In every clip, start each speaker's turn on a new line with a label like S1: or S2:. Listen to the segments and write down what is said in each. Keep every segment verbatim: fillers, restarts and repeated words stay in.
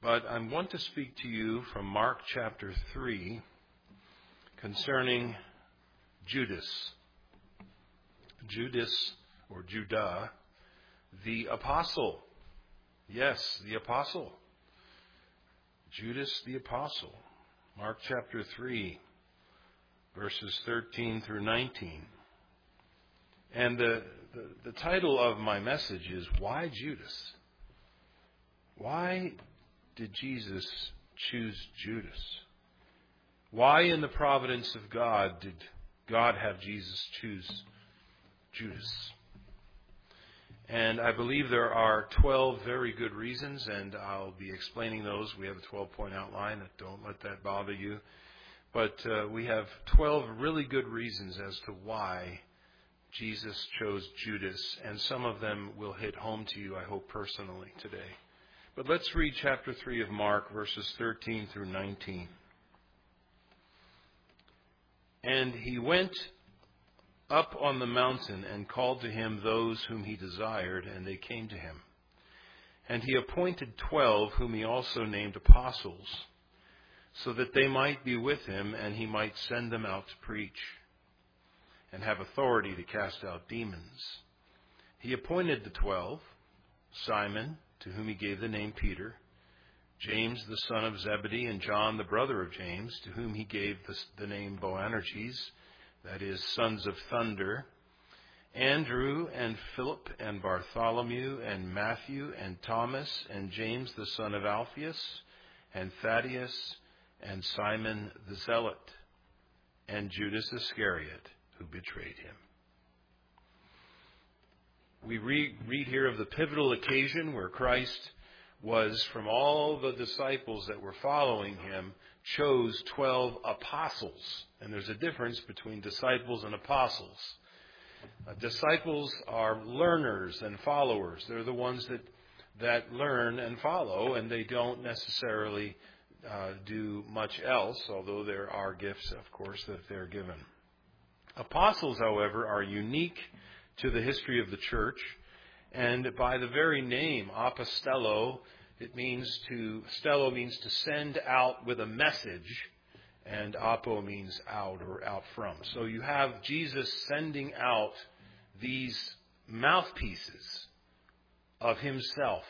S1: But I want to speak to you from Mark chapter three concerning Judas. Judas, or Judah, the apostle. Yes, the apostle. Judas the apostle. Mark chapter three, verses thirteen through nineteen. And the, the, the title of my message is, Why Judas? Why did Jesus choose Judas? Why in the providence of God did God have Jesus choose Judas? And I believe there are twelve very good reasons, and I'll be explaining those. We have a twelve-point outline. Don't let that bother you. But uh, we have twelve really good reasons as to why Jesus chose Judas, and some of them will hit home to you, I hope, personally today. But let's read chapter three of Mark, verses thirteen through nineteen. And he went up on the mountain and called to him those whom he desired, and they came to him. And he appointed twelve, whom he also named apostles, so that they might be with him, and he might send them out to preach, and have authority to cast out demons. He appointed the twelve: Simon, to whom he gave the name Peter; James the son of Zebedee, and John the brother of James, to whom he gave the, the name Boanerges, that is, sons of thunder; Andrew, and Philip, and Bartholomew, and Matthew, and Thomas, and James the son of Alphaeus, and Thaddeus, and Simon the Zealot, and Judas Iscariot, who betrayed him. We read, read here of the pivotal occasion where Christ was, from all the disciples that were following him, chose twelve apostles. And there's a difference between disciples and apostles. Uh, disciples are learners and followers. They're the ones that, that learn and follow, and they don't necessarily uh, do much else, although there are gifts, of course, that they're given. Apostles, however, are unique to the history of the church, and by the very name, apostello, it means to, stello means to send out with a message, and apo means out or out from. So you have Jesus sending out these mouthpieces of himself.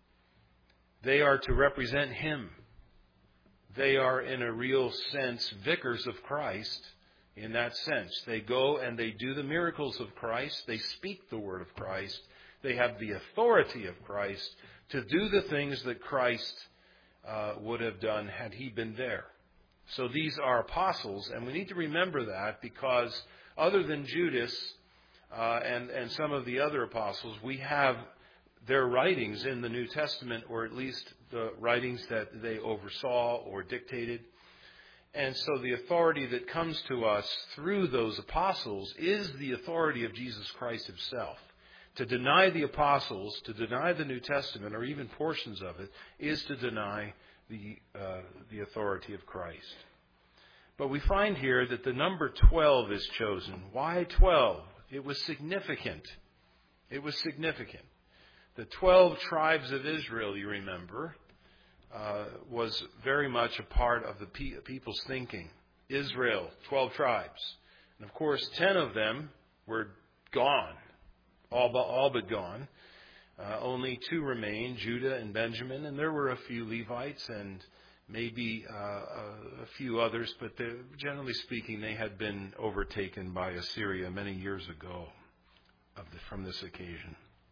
S1: They are to represent him. They are, in a real sense, vicars of Christ. In that sense, they go and they do the miracles of Christ. They speak the word of Christ. They have the authority of Christ to do the things that Christ uh, would have done had he been there. So these are apostles, and we need to remember that, because other than Judas uh, and, and some of the other apostles, we have their writings in the New Testament, or at least the writings that they oversaw or dictated. And so the authority that comes to us through those apostles is the authority of Jesus Christ himself. To deny the apostles, to deny the New Testament, or even portions of it, is to deny the, uh, the authority of Christ. But we find here that the number twelve is chosen. Why twelve? It was significant. It was significant. The twelve tribes of Israel, you remember, Uh, was very much a part of the pe- people's thinking. Israel, twelve tribes. And of course, ten of them were gone, all but, all but gone. Uh, only two remained, Judah and Benjamin, and there were a few Levites and maybe uh, a, a few others, but generally speaking, they had been overtaken by Assyria many years ago of the, from this occasion.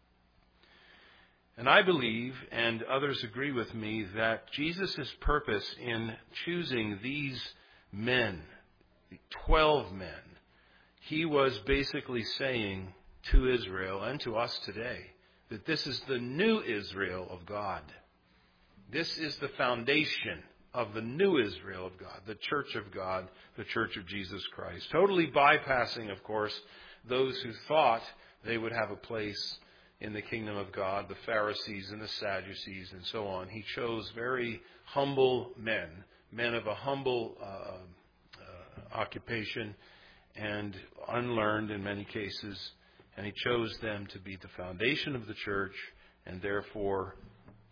S1: And I believe, and others agree with me, that Jesus' purpose in choosing these men, the twelve men, he was basically saying to Israel and to us today that this is the new Israel of God. This is the foundation of the new Israel of God, the church of God, the church of Jesus Christ. Totally bypassing, of course, those who thought they would have a place in the kingdom of God, the Pharisees and the Sadducees and so on. He chose very humble men, men of a humble uh, uh, occupation and unlearned in many cases, and he chose them to be the foundation of the church and therefore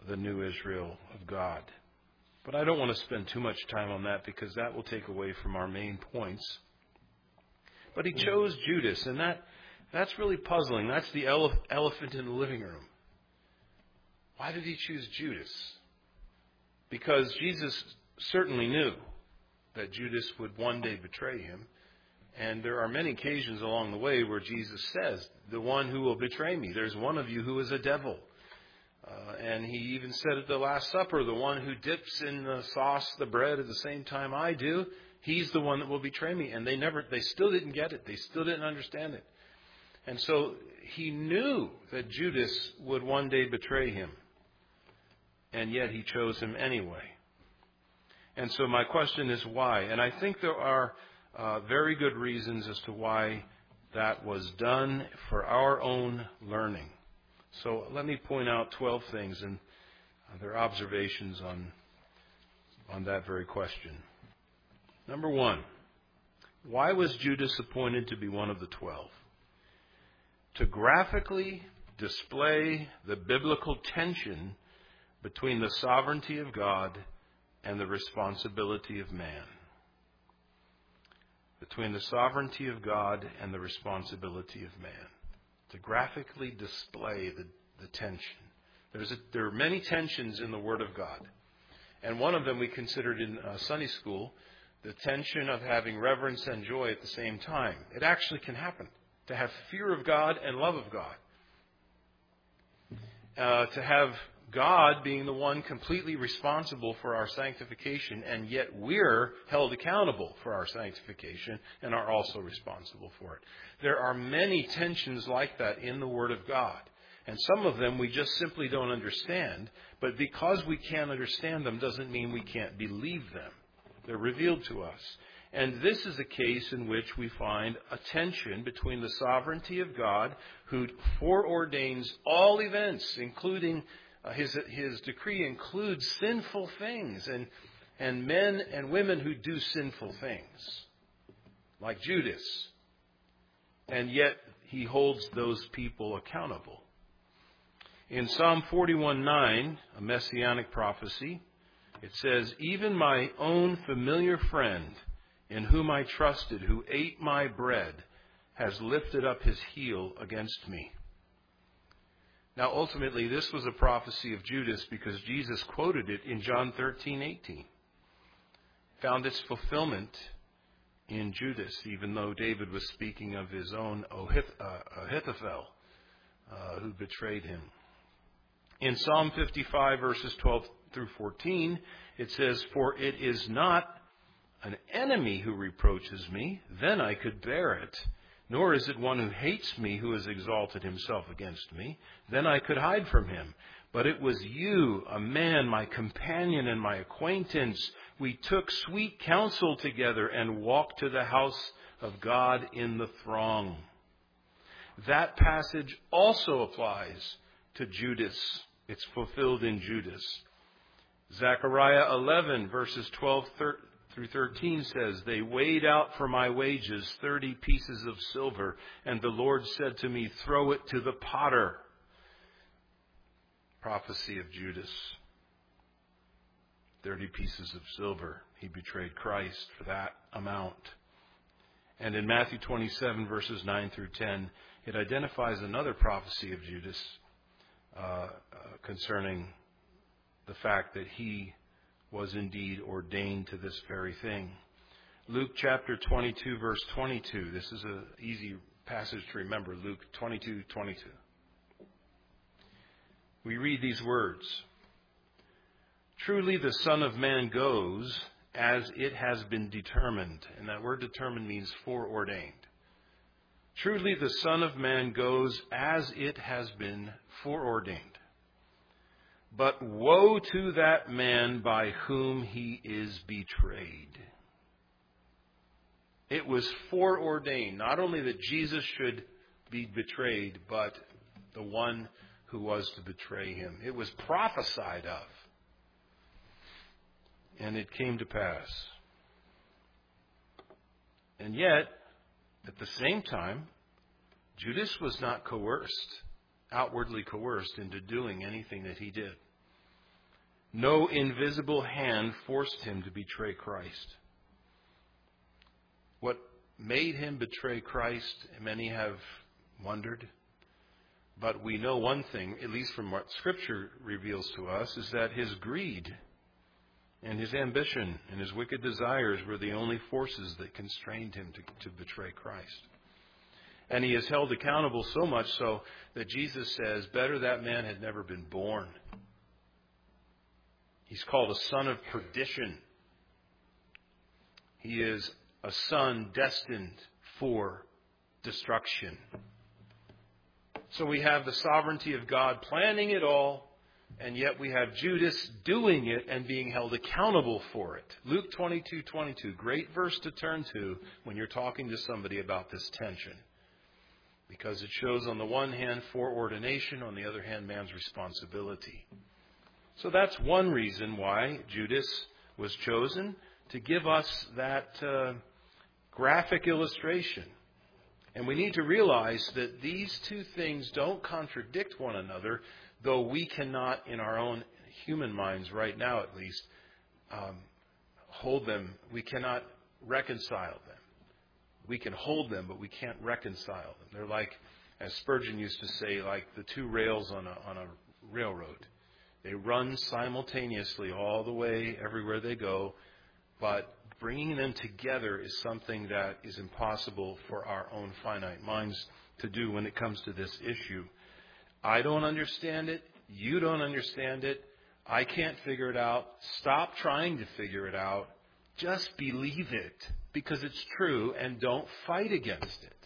S1: the new Israel of God. But I don't want to spend too much time on that because that will take away from our main points. But he chose Judas, and that that's really puzzling. That's the ele- elephant in the living room. Why did he choose Judas? Because Jesus certainly knew that Judas would one day betray him. And there are many occasions along the way where Jesus says, the one who will betray me, there's one of you who is a devil. Uh, and he even said at the Last Supper, the one who dips in the sauce the bread at the same time I do, he's the one that will betray me. And they never, they still didn't get it. They still didn't understand it. And so he knew that Judas would one day betray him. And yet he chose him anyway. And so my question is why? And I think there are uh, very good reasons as to why that was done for our own learning. So let me point out twelve things and their observations on, on that very question. Number one, why was Judas appointed to be one of the twelve? To graphically display the biblical tension between the sovereignty of God and the responsibility of man. Between the sovereignty of God and the responsibility of man. To graphically display the, the tension. There's a, there are many tensions in the Word of God. And one of them we considered in uh, Sunday school, the tension of having reverence and joy at the same time. It actually can happen. To have fear of God and love of God. Uh, to have God being the one completely responsible for our sanctification, and yet we're held accountable for our sanctification and are also responsible for it. There are many tensions like that in the Word of God. And some of them we just simply don't understand. But because we can't understand them doesn't mean we can't believe them. They're revealed to us. And this is a case in which we find a tension between the sovereignty of God, who foreordains all events, including uh, his his decree includes sinful things and and men and women who do sinful things, like Judas. And yet he holds those people accountable. In Psalm forty-one nine, a messianic prophecy, it says, "Even my own familiar friend, in whom I trusted, who ate my bread, has lifted up his heel against me." Now, ultimately, this was a prophecy of Judas because Jesus quoted it in John thirteen eighteen. Found its fulfillment in Judas, even though David was speaking of his own Ahithophel, uh, who betrayed him. In Psalm fifty-five, verses twelve through fourteen, it says, "For it is not an enemy who reproaches me, then I could bear it. Nor is it one who hates me who has exalted himself against me, then I could hide from him. But it was you, a man, my companion and my acquaintance. We took sweet counsel together and walked to the house of God in the throng." That passage also applies to Judas. It's fulfilled in Judas. Zechariah eleven, verses twelve through thirteen says, "They weighed out for my wages thirty pieces of silver, and the Lord said to me, 'Throw it to the potter.'" Prophecy of Judas. Thirty pieces of silver. He betrayed Christ for that amount. And in Matthew twenty-seven, verses nine through ten, it identifies another prophecy of Judas uh, uh, concerning the fact that he was indeed ordained to this very thing. Luke chapter twenty-two, verse twenty-two. This is an easy passage to remember. Luke twenty-two, twenty-two. We read these words. "Truly the Son of Man goes as it has been determined." And that word determined means foreordained. "Truly the Son of Man goes as it has been foreordained. But woe to that man by whom he is betrayed." It was foreordained, not only that Jesus should be betrayed, but the one who was to betray him. It was prophesied of. And it came to pass. And yet, at the same time, Judas was not coerced, outwardly coerced into doing anything that he did. No invisible hand forced him to betray Christ. What made him betray Christ, many have wondered. But we know one thing, at least from what Scripture reveals to us, is that his greed and his ambition and his wicked desires were the only forces that constrained him to, to betray Christ. And he is held accountable so much so that Jesus says, better that man had never been born. He's called a son of perdition. He is a son destined for destruction. So we have the sovereignty of God planning it all, and yet we have Judas doing it and being held accountable for it. Luke twenty-two twenty-two, great verse to turn to when you're talking to somebody about this tension. Because it shows on the one hand foreordination, on the other hand man's responsibility. So that's one reason why Judas was chosen, to give us that uh, graphic illustration. And we need to realize that these two things don't contradict one another, though we cannot, in our own human minds right now at least, um, hold them. We cannot reconcile them. We can hold them, but we can't reconcile them. They're like, as Spurgeon used to say, like the two rails on a, on a railroad. They run simultaneously all the way, everywhere they go, but bringing them together is something that is impossible for our own finite minds to do when it comes to this issue. I don't understand it. You don't understand it. I can't figure it out. Stop trying to figure it out. Just believe it because it's true and don't fight against it.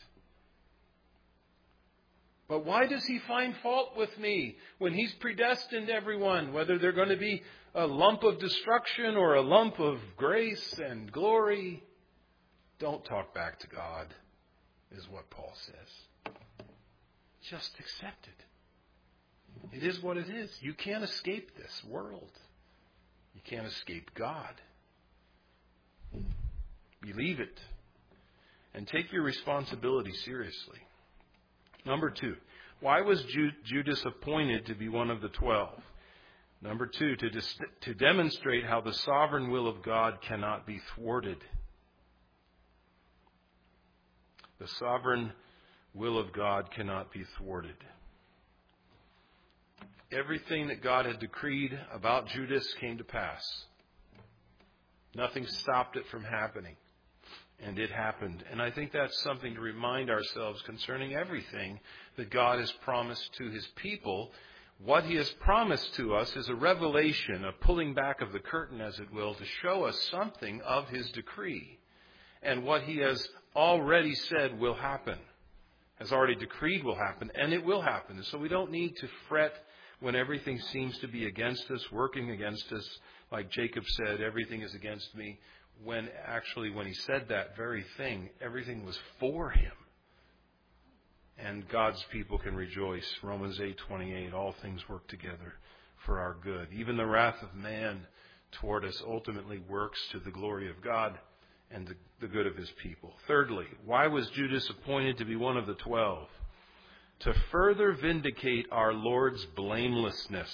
S1: But why does he find fault with me when he's predestined everyone, whether they're going to be a lump of destruction or a lump of grace and glory? Don't talk back to God, is what Paul says. Just accept it. It is what it is. You can't escape this world. You can't escape God. Believe it. And take your responsibility seriously. Number two, why was Ju- Judas appointed to be one of the twelve? Number two, to, dis- to demonstrate how the sovereign will of God cannot be thwarted. The sovereign will of God cannot be thwarted. Everything that God had decreed about Judas came to pass. Nothing stopped it from happening. And it happened. And I think that's something to remind ourselves concerning everything that God has promised to his people. What he has promised to us is a revelation, a pulling back of the curtain, as it will, to show us something of his decree. And what he has already said will happen, has already decreed will happen, and it will happen. And so we don't need to fret when everything seems to be against us, working against us. Like Jacob said, everything is against me. When actually, when he said that very thing, everything was for him. And God's people can rejoice. Romans eight twenty-eight, all things work together for our good. Even the wrath of man toward us ultimately works to the glory of God and the, the good of his people. Thirdly, why was Judas appointed to be one of the twelve? To further vindicate our Lord's blamelessness.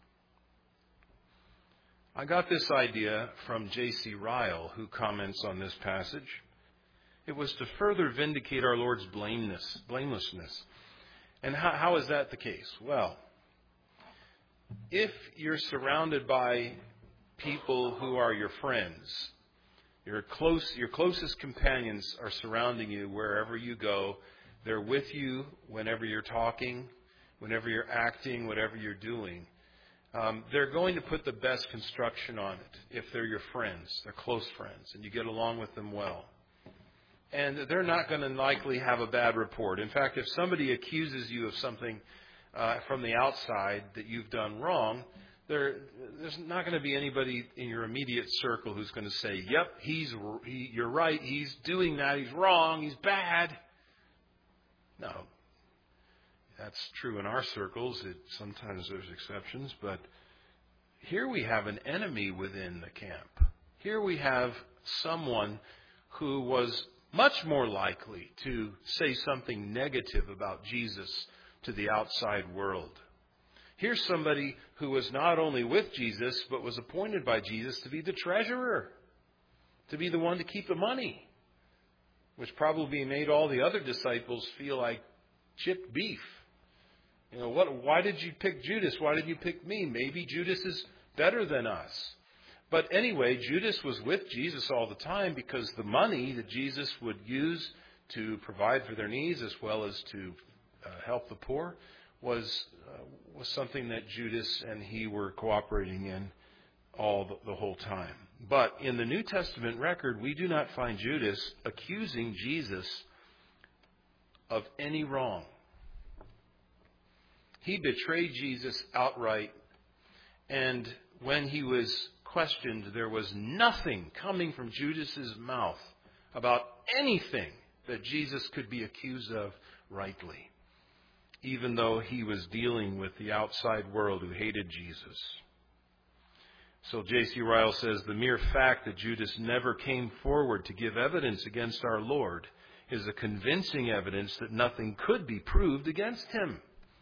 S1: I got this idea from J C Ryle, who comments on this passage. It was to further vindicate our Lord's blameless, blamelessness. And how, how is that the case? Well, if you're surrounded by people who are your friends, your close, your closest companions are surrounding you wherever you go. They're with you whenever you're talking, whenever you're acting, whatever you're doing. Um, they're going to put the best construction on it if they're your friends, they're close friends, and you get along with them well. And they're not going to likely have a bad report. In fact, if somebody accuses you of something uh, from the outside that you've done wrong, there, there's not going to be anybody in your immediate circle who's going to say, yep, he's, he, you're right, he's doing that, he's wrong, he's bad. No. That's true in our circles. It, sometimes there's exceptions. But here we have an enemy within the camp. Here we have someone who was much more likely to say something negative about Jesus to the outside world. Here's somebody who was not only with Jesus, but was appointed by Jesus to be the treasurer, to be the one to keep the money, which probably made all the other disciples feel like chipped beef. You know, what? Why did you pick Judas? Why did you pick me? Maybe Judas is better than us. But anyway, Judas was with Jesus all the time because the money that Jesus would use to provide for their needs as well as to uh, help the poor was uh, was something that Judas and he were cooperating in all the, the whole time. But in the New Testament record, we do not find Judas accusing Jesus of any wrong. He betrayed Jesus outright, and when he was questioned, there was nothing coming from Judas's mouth about anything that Jesus could be accused of rightly, even though he was dealing with the outside world who hated Jesus. So J C Ryle says, the mere fact that Judas never came forward to give evidence against our Lord is a convincing evidence that nothing could be proved against him.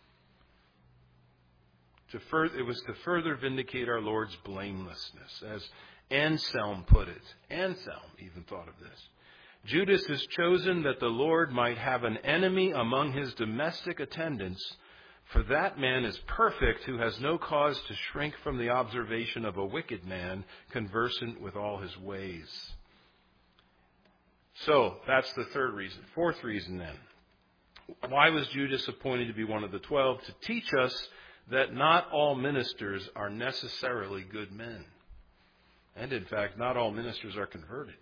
S1: To further, it was to further vindicate our Lord's blamelessness, as Anselm put it. Anselm even thought of this. Judas is chosen that the Lord might have an enemy among his domestic attendants, for that man is perfect who has no cause to shrink from the observation of a wicked man, conversant with all his ways. So, that's the third reason. Fourth reason then. Why was Judas appointed to be one of the twelve? To teach us that not all ministers are necessarily good men. And in fact, not all ministers are converted.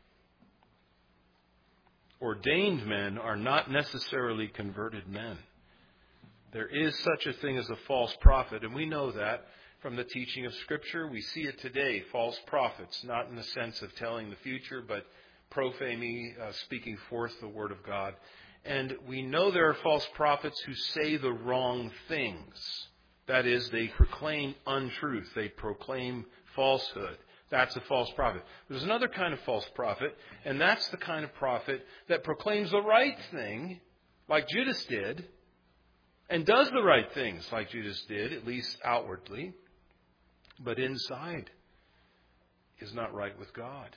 S1: Ordained men are not necessarily converted men. There is such a thing as a false prophet, and we know that from the teaching of Scripture. We see it today, false prophets, not in the sense of telling the future, but prophemy, uh, speaking forth the Word of God. And we know there are false prophets who say the wrong things. That is, they proclaim untruth. They proclaim falsehood. That's a false prophet. There's another kind of false prophet, and that's the kind of prophet that proclaims the right thing, like Judas did, and does the right things like Judas did, at least outwardly, but inside is not right with God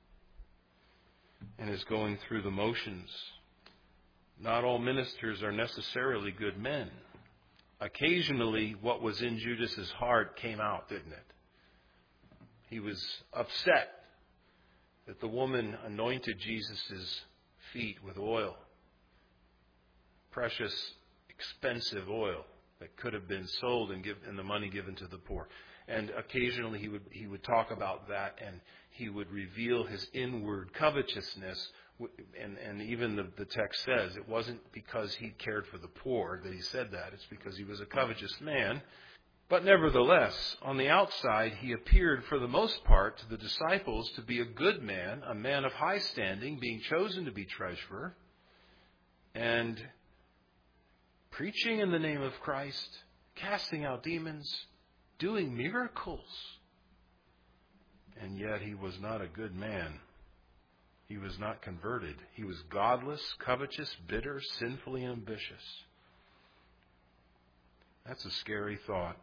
S1: and is going through the motions. Not all ministers are necessarily good men. Occasionally, what was in Judas's heart came out, didn't it? He was upset that the woman anointed Jesus' feet with oil, precious, expensive oil that could have been sold and, give, and the money given to the poor. And occasionally he would he would talk about that, and he would reveal his inward covetousness. And, and even the, the text says it wasn't because he cared for the poor that he said that. It's because he was a covetous man. But nevertheless, on the outside, he appeared for the most part to the disciples to be a good man, a man of high standing, being chosen to be treasurer, and preaching in the name of Christ, casting out demons, doing miracles. And yet he was not a good man. He was not converted. He was godless, covetous, bitter, sinfully ambitious. That's a scary thought.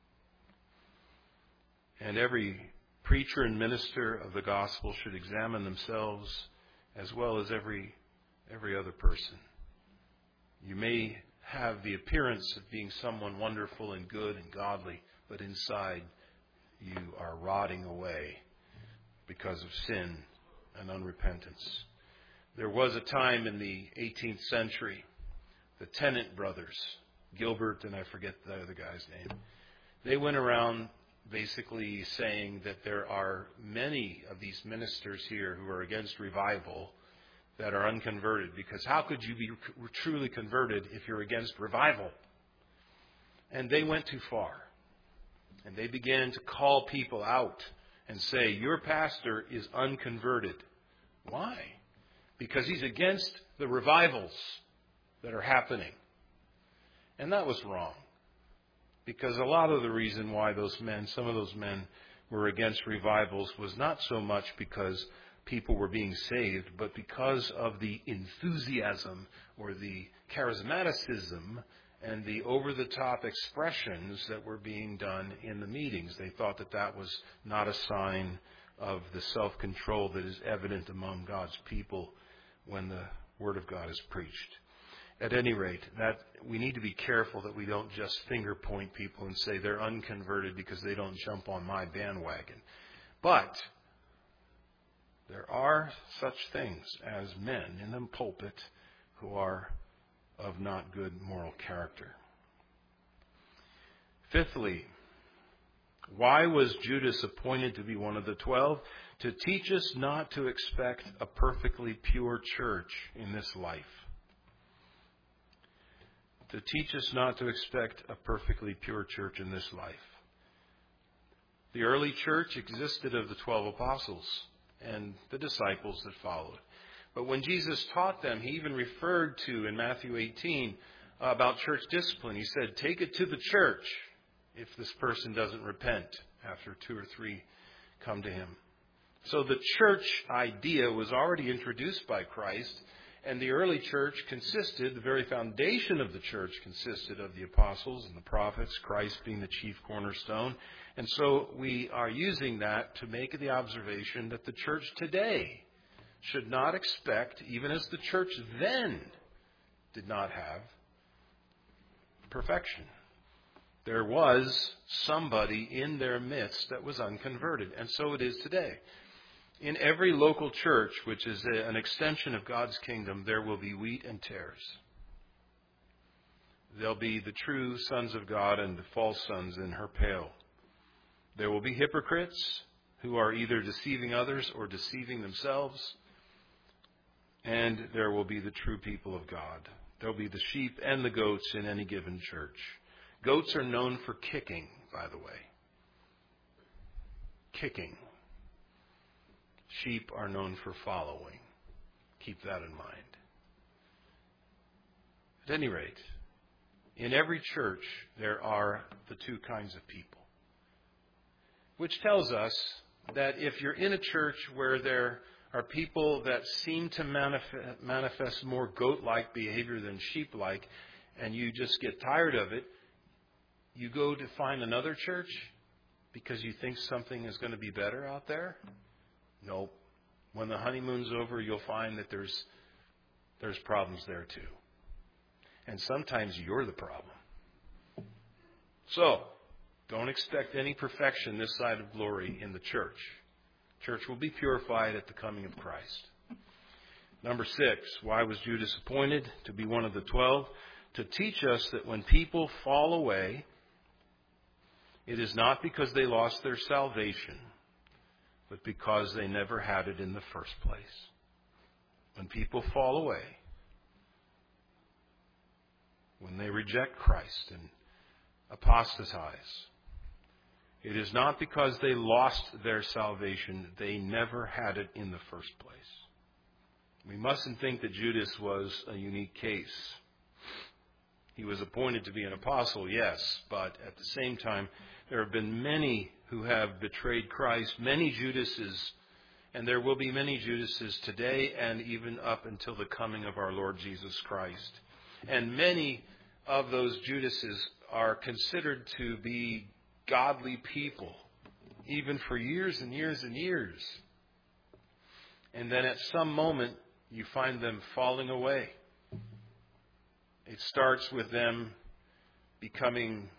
S1: And every preacher and minister of the gospel should examine themselves as well as every every other person. You may have the appearance of being someone wonderful and good and godly, but inside you are rotting away because of sin and unrepentance. There was a time in the eighteenth century, the Tennant brothers, Gilbert and I forget the other guy's name, they went around basically saying that there are many of these ministers here who are against revival that are unconverted, because how could you be truly converted if you're against revival? And they went too far. And they began to call people out and say, your pastor is unconverted. Why? Because he's against the revivals that are happening. And that was wrong. Because a lot of the reason why those men, some of those men, were against revivals was not so much because people were being saved, but because of the enthusiasm or the charismaticism and the over-the-top expressions that were being done in the meetings. They thought that that was not a sign of the self-control that is evident among God's people when the Word of God is preached. At any rate, that we need to be careful that we don't just finger point people and say they're unconverted because they don't jump on my bandwagon. But there are such things as men in the pulpit who are of not good moral character. Fifthly, why was Judas appointed to be one of the twelve? To teach us not to expect a perfectly pure church in this life. To teach us not to expect a perfectly pure church in this life. The early church existed of the twelve apostles and the disciples that followed. But when Jesus taught them, he even referred to, in Matthew eighteen, uh, about church discipline. He said, take it to the church if this person doesn't repent after two or three come to him. So the church idea was already introduced by Christ, and the early church consisted, the very foundation of the church consisted of the apostles and the prophets, Christ being the chief cornerstone. And so we are using that to make the observation that the church today should not expect, even as the church then did not have, perfection. There was somebody in their midst that was unconverted, and so it is today. In every local church, which is a, an extension of God's kingdom, there will be wheat and tares. There'll be the true sons of God and the false sons in her pail. There will be hypocrites who are either deceiving others or deceiving themselves. And there will be the true people of God. There will be the sheep and the goats in any given church. Goats are known for kicking, by the way. Kicking. Sheep are known for following. Keep that in mind. At any rate, in every church there are the two kinds of people. Which tells us that if you're in a church where there are people that seem to manifest, manifest more goat-like behavior than sheep-like, and you just get tired of it, you go to find another church because you think something is going to be better out there? Nope. When the honeymoon's over, you'll find that there's there's problems there too. And sometimes you're the problem. So, don't expect any perfection this side of glory in the church. Church will be purified at the coming of Christ. Number six, why was Judas appointed to be one of the twelve? To teach us that when people fall away, it is not because they lost their salvation, but because they never had it in the first place. When people fall away, when they reject Christ and apostatize, it is not because they lost their salvation. They never had it in the first place. We mustn't think that Judas was a unique case. He was appointed to be an apostle, yes, but at the same time, there have been many who have betrayed Christ, many Judases, and there will be many Judases today and even up until the coming of our Lord Jesus Christ. And many of those Judases are considered to be godly people, even for years and years and years. And then at some moment, you find them falling away. It starts with them becoming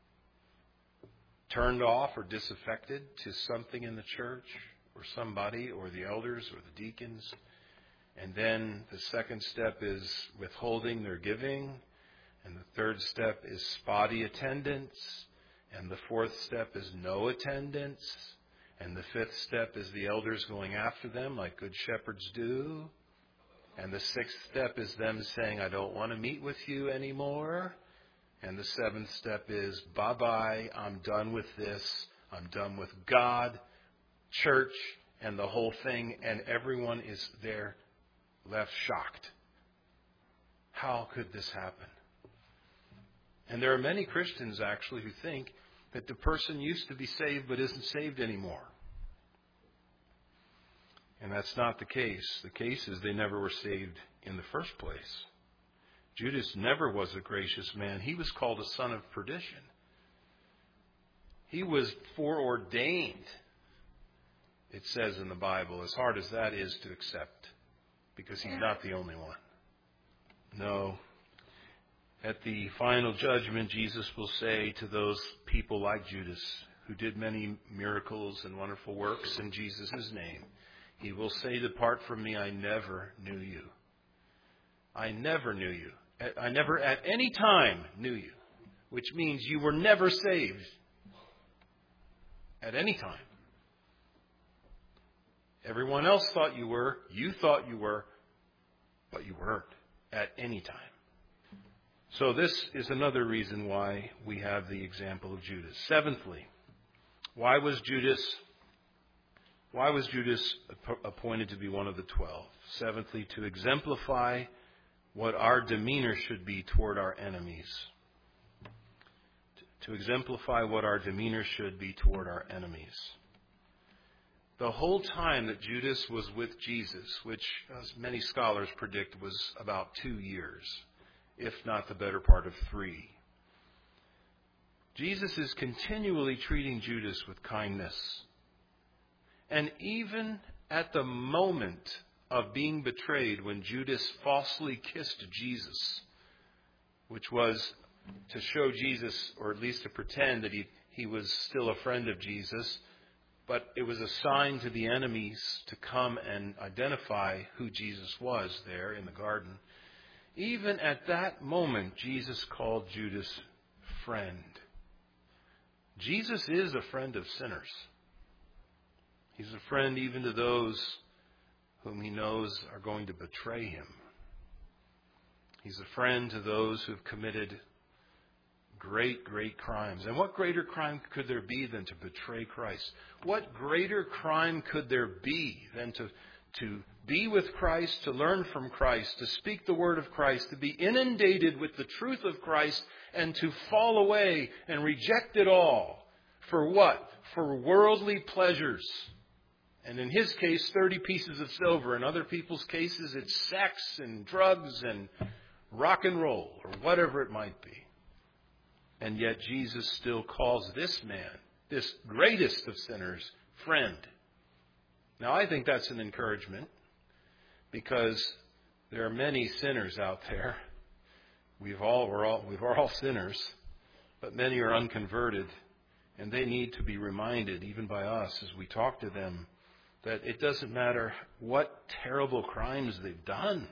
S1: turned off or disaffected to something in the church or somebody or the elders or the deacons. And then the second step is withholding their giving. And the third step is spotty attendance. And the fourth step is no attendance. And the fifth step is the elders going after them like good shepherds do. And the sixth step is them saying, I don't want to meet with you anymore. And the seventh step is, bye-bye, I'm done with this. I'm done with God, church, and the whole thing. And everyone is there left shocked. How could this happen? And there are many Christians, actually, who think that the person used to be saved but isn't saved anymore. And that's not the case. The case is they never were saved in the first place. Judas never was a gracious man. He was called a son of perdition. He was foreordained, it says in the Bible, as hard as that is to accept, because he's not the only one. No. At the final judgment, Jesus will say to those people like Judas, who did many miracles and wonderful works in Jesus' name, he will say, "Depart from me, I never knew you." I never knew you. I never at any time knew you, which means you were never saved at any time. Everyone else thought you were, you thought you were, but you weren't at any time. So this is another reason why we have the example of Judas. Seventhly, why was Judas why was Judas appointed to be one of the twelve? Seventhly, to exemplify what our demeanor should be toward our enemies. To exemplify what our demeanor should be toward our enemies. The whole time that Judas was with Jesus, which as many scholars predict was about two years, if not the better part of three, Jesus is continually treating Judas with kindness. And even at the moment of being betrayed, when Judas falsely kissed Jesus, which was to show Jesus, or at least to pretend that he, he was still a friend of Jesus, but it was a sign to the enemies to come and identify who Jesus was there in the garden. Even at that moment, Jesus called Judas friend. Jesus is a friend of sinners. He's a friend even to those whom he knows are going to betray him. He's a friend to those who have committed great, great crimes. And what greater crime could there be than to betray Christ? What greater crime could there be than to, to be with Christ, to learn from Christ, to speak the word of Christ, to be inundated with the truth of Christ, and to fall away and reject it all? For what? For worldly pleasures. And in his case, thirty pieces of silver. In other people's cases, it's sex and drugs and rock and roll, or whatever it might be. And yet Jesus still calls this man, this greatest of sinners, friend. Now, I think that's an encouragement, because there are many sinners out there. We've all, we're all, we're all sinners, but many are unconverted, and they need to be reminded, even by us as we talk to them, that it doesn't matter what terrible crimes they've done.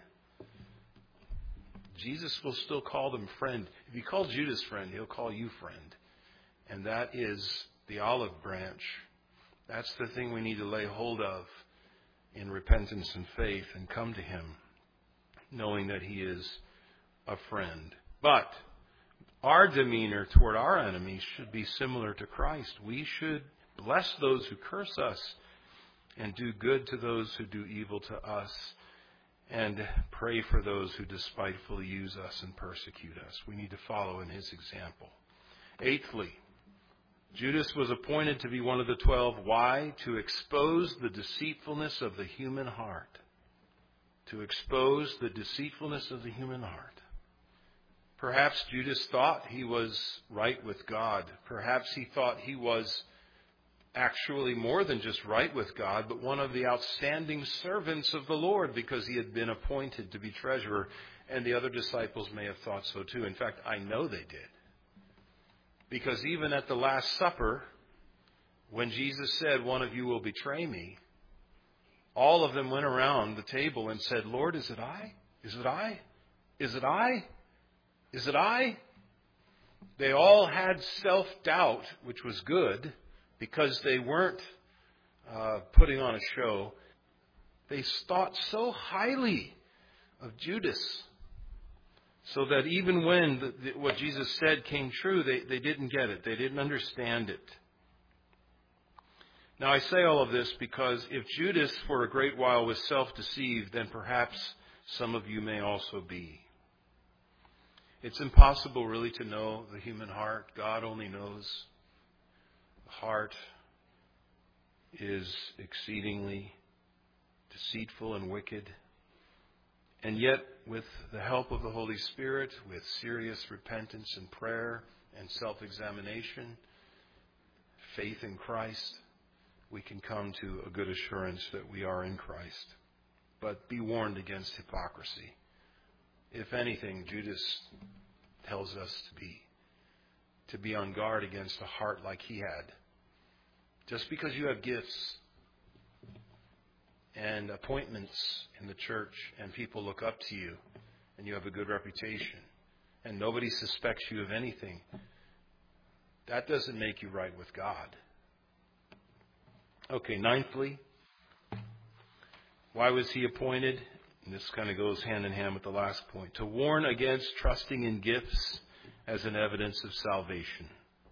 S1: Jesus will still call them friend. If he called Judas friend, he'll call you friend. And that is the olive branch. That's the thing we need to lay hold of in repentance and faith and come to him, knowing that he is a friend. But our demeanor toward our enemies should be similar to Christ. We should bless those who curse us and do good to those who do evil to us, and pray for those who despitefully use us and persecute us. We need to follow in his example. Eighthly, Judas was appointed to be one of the twelve. Why? To expose the deceitfulness of the human heart. To expose the deceitfulness of the human heart. Perhaps Judas thought he was right with God. Perhaps he thought he was actually more than just right with God, but one of the outstanding servants of the Lord, because he had been appointed to be treasurer. And the other disciples may have thought so too. In fact, I know they did. Because even at the Last Supper, when Jesus said, "One of you will betray me," all of them went around the table and said, "Lord, is it I? Is it I? Is it I? Is it I?" They all had self-doubt, which was good, because they weren't uh, putting on a show. They thought so highly of Judas, so that even when the, the, what Jesus said came true, they, they didn't get it. They didn't understand it. Now, I say all of this because if Judas for a great while was self-deceived, then perhaps some of you may also be. It's impossible really to know the human heart. God only knows. The heart is exceedingly deceitful and wicked. And yet, with the help of the Holy Spirit, with serious repentance and prayer and self-examination, faith in Christ, we can come to a good assurance that we are in Christ. But be warned against hypocrisy. If anything, Judas tells us to be, to be on guard against a heart like he had. Just because you have gifts and appointments in the church and people look up to you and you have a good reputation and nobody suspects you of anything, that doesn't make you right with God. Okay, ninthly, why was he appointed? And this kind of goes hand in hand with the last point. To warn against trusting in gifts as an evidence of salvation.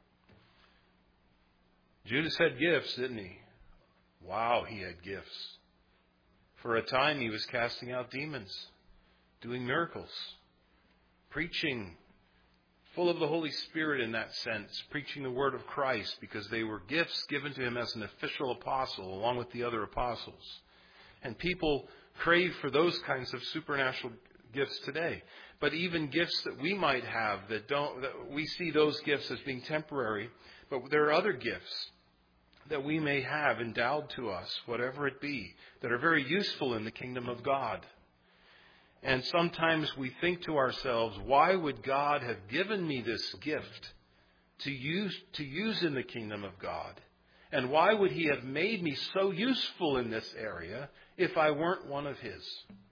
S1: Judas had gifts, didn't he? Wow, he had gifts. For a time he was casting out demons, doing miracles, preaching, full of the Holy Spirit in that sense, preaching the word of Christ, because they were gifts given to him as an official apostle along with the other apostles. And people crave for those kinds of supernatural gifts today. But even gifts that we might have that don't, that we see those gifts as being temporary, but there are other gifts that we may have endowed to us, whatever it be, that are very useful in the kingdom of God. And sometimes we think to ourselves, why would God have given me this gift to use, to use in the kingdom of God? And why would he have made me so useful in this area if I weren't one of his?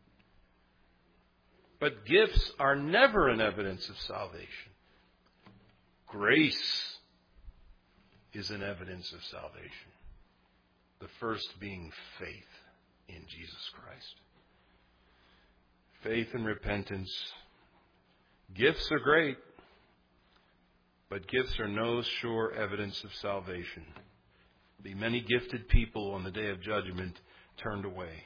S1: But gifts are never an evidence of salvation. Grace is an evidence of salvation. The first being faith in Jesus Christ. Faith and repentance. Gifts are great, but gifts are no sure evidence of salvation. Be many gifted people on the day of judgment turned away.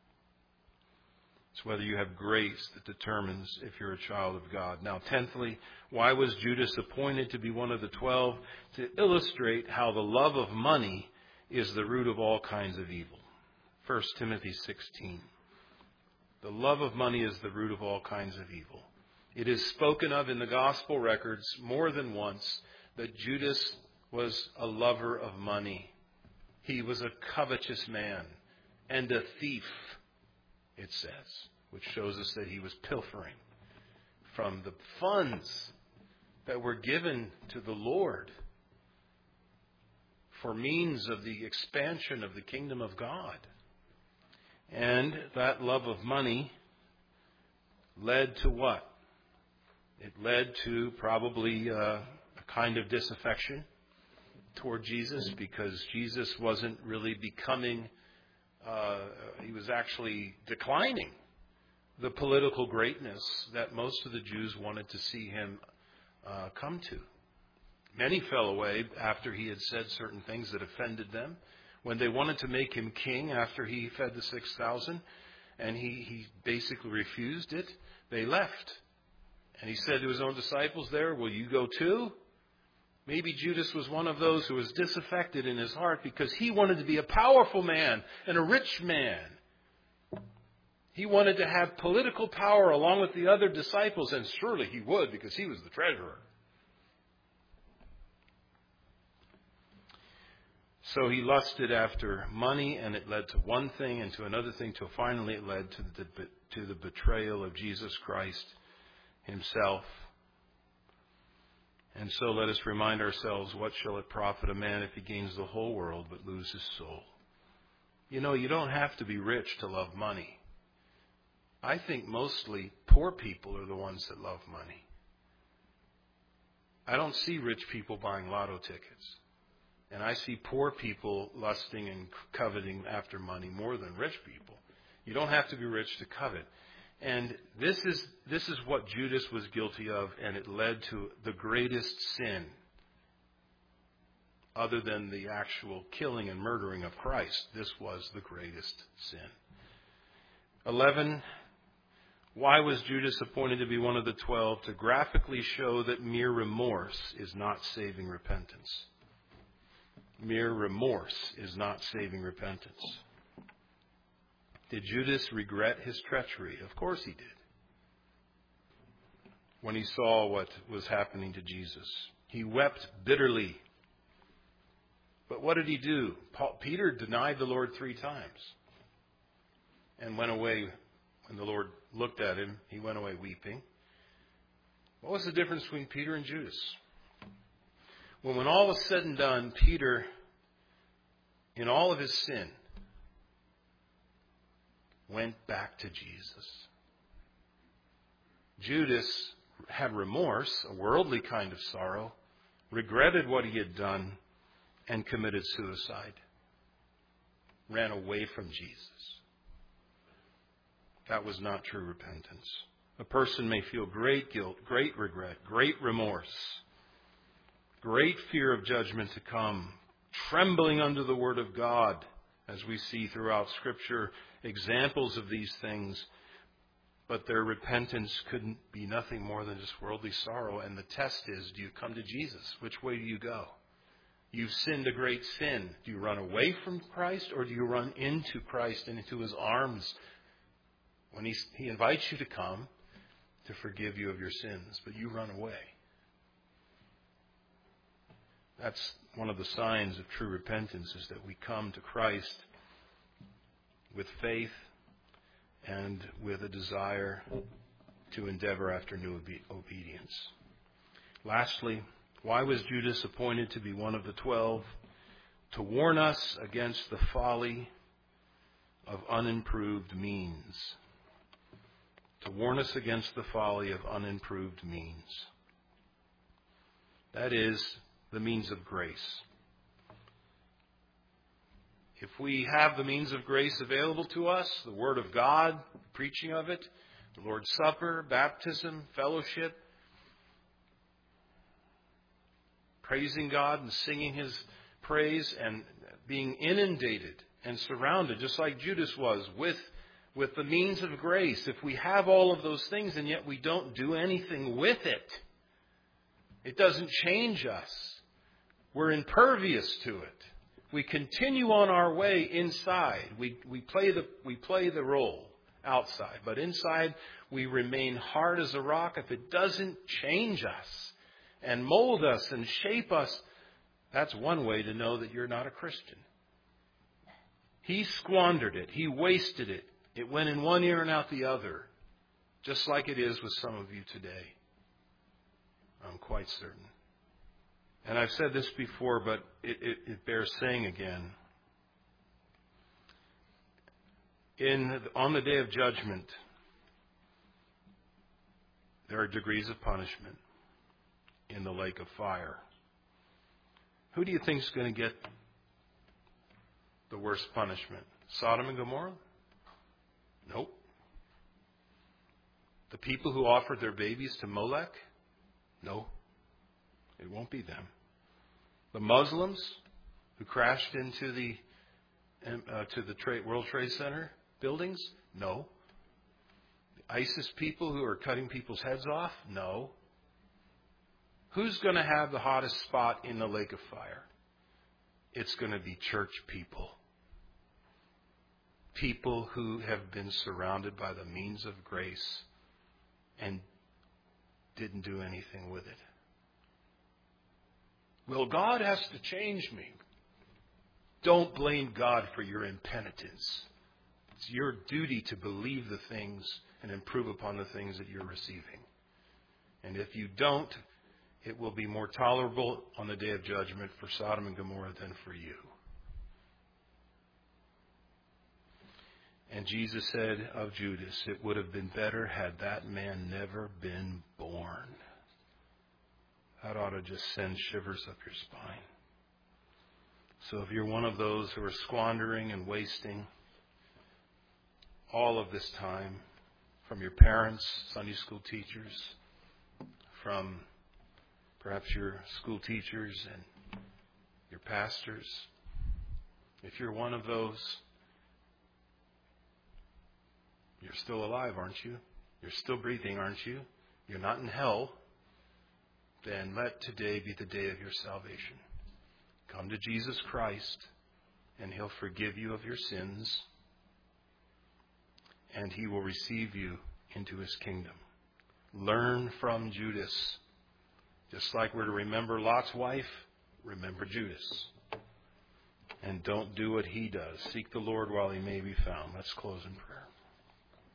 S1: It's whether you have grace that determines if you're a child of God. Now, tenthly, why was Judas appointed to be one of the twelve? To illustrate how the love of money is the root of all kinds of evil. First Timothy sixteen. The love of money is the root of all kinds of evil. It is spoken of in the gospel records more than once that Judas was a lover of money. He was a covetous man and a thief, it says, which shows us that he was pilfering from the funds that were given to the Lord for means of the expansion of the kingdom of God. And that love of money led to what? It led to probably uh, a kind of disaffection toward Jesus, because Jesus wasn't really becoming, uh, he was actually declining the political greatness that most of the Jews wanted to see him uh, come to. Many fell away after he had said certain things that offended them. When they wanted to make him king after he fed the six thousand, and he, he basically refused it, they left. And he said to his own disciples there, will you go too? Maybe Judas was one of those who was disaffected in his heart because he wanted to be a powerful man and a rich man. He wanted to have political power along with the other disciples, and surely he would because he was the treasurer. So he lusted after money, and it led to one thing and to another thing, till finally it led to the, to the betrayal of Jesus Christ himself. And so let us remind ourselves, what shall it profit a man if he gains the whole world but lose his soul? You know, you don't have to be rich to love money. I think mostly poor people are the ones that love money. I don't see rich people buying lotto tickets. And I see poor people lusting and coveting after money more than rich people. You don't have to be rich to covet. And this is this is what Judas was guilty of, and it led to the greatest sin other than the actual killing and murdering of Christ. This was the greatest sin. Eleven, why was Judas appointed to be one of the twelve? To graphically show that mere remorse is not saving repentance. Mere remorse is not saving repentance. Did Judas regret his treachery? Of course he did. when he saw what was happening to Jesus. He wept bitterly. But what did he do? Paul, Peter denied the Lord three times and went away. When the Lord looked at him, he went away weeping. What was the difference between Peter and Judas? Well, when all was said and done, Peter, in all of his sin, went back to Jesus. Judas had remorse, a worldly kind of sorrow, regretted what he had done, and committed suicide. Ran away from Jesus. That was not true repentance. A person may feel great guilt, great regret, great remorse, great fear of judgment to come, trembling under the Word of God, as we see throughout Scripture, examples of these things. But their repentance couldn't be nothing more than just worldly sorrow. And the test is, do you come to Jesus? Which way do you go? You've sinned a great sin. Do you run away from Christ, or do you run into Christ and into His arms when He, he invites you to come to forgive you of your sins, but you run away? That's one of the signs of true repentance, is that we come to Christ with faith and with a desire to endeavor after new obe- obedience. Lastly, why was Judas appointed to be one of the twelve? To warn us against the folly of unimproved means. To warn us against the folly of unimproved means. That is, the means of grace. If we have the means of grace available to us, the Word of God, preaching of it, the Lord's Supper, baptism, fellowship, praising God and singing His praise, and being inundated and surrounded, just like Judas was, with, with the means of grace. If we have all of those things and yet we don't do anything with it, it doesn't change us. We're impervious to it. We continue on our way inside. We, we, play the, we play the role outside. But inside, we remain hard as a rock. If it doesn't change us and mold us and shape us, that's one way to know that you're not a Christian. He squandered it. He wasted it. It went in one ear and out the other, just like it is with some of you today. I'm quite certain. And I've said this before, but it, it, it bears saying again. In, on the day of judgment, there are degrees of punishment in the lake of fire. Who do you think is going to get the worst punishment? Sodom and Gomorrah? Nope. The people who offered their babies to Molech? No. It won't be them. The Muslims who crashed into the uh, to the trade, World Trade Center buildings? No. The ISIS people who are cutting people's heads off? No. Who's going to have the hottest spot in the lake of fire? It's going to be church people. People who have been surrounded by the means of grace and didn't do anything with it. Well, God has to change me. Don't blame God for your impenitence. It's your duty to believe the things and improve upon the things that you're receiving. And if you don't, it will be more tolerable on the day of judgment for Sodom and Gomorrah than for you. And Jesus said of Judas, it would have been better had that man never been born. That ought to just send shivers up your spine. So if you're one of those who are squandering and wasting all of this time from your parents, Sunday school teachers, from perhaps your school teachers and your pastors, if you're one of those, you're still alive, aren't you? You're still breathing, aren't you? You're not in hell. Then let today be the day of your salvation. Come to Jesus Christ, and He'll forgive you of your sins, and He will receive you into His kingdom. Learn from Judas. Just like we're to remember Lot's wife, remember Judas. And don't do what he does. Seek the Lord while he may be found. Let's close in prayer.